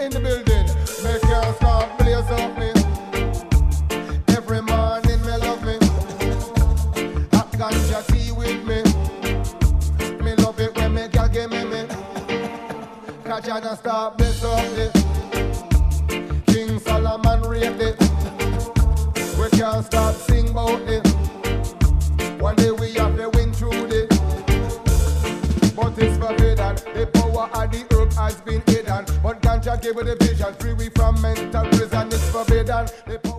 in the building. Me can't stop blaze up me. Every morning me love me. Hot ganja tea with me. Me love it when me girl give me. Catch and stop blaze up me. King Solomon rate it. We can't stop sing about it. One day we have to win through this. But it's forbidden. The power of the herb has been hidden. But ganja gave us the vision. Free we from mental prison. It's forbidden. The power